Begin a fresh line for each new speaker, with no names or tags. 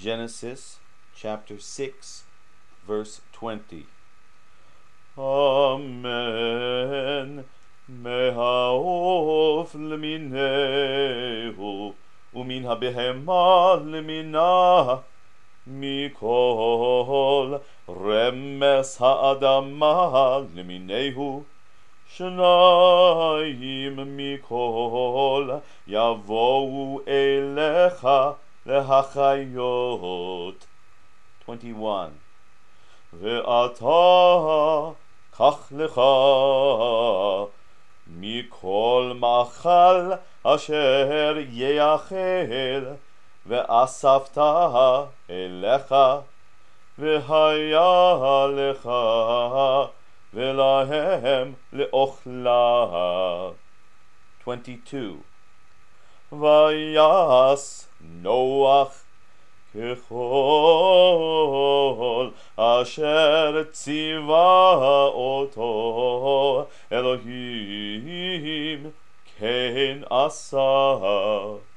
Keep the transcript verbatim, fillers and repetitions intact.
Genesis chapter six, verse twenty. Amen. מהעוף למיניהו, ומן הבהמה למינה, מכל רמס האדמה למיניהו, שניים מכל יבואו אליך להחיות. twenty-one. ואתה קח לך מכל מאכל אשר יאכל, ואספת אליך, והיה לך ולהם לאוכלה. twenty-two. ויעש נוח ככל אשר ציווה אותו אלוהים, כן עשה.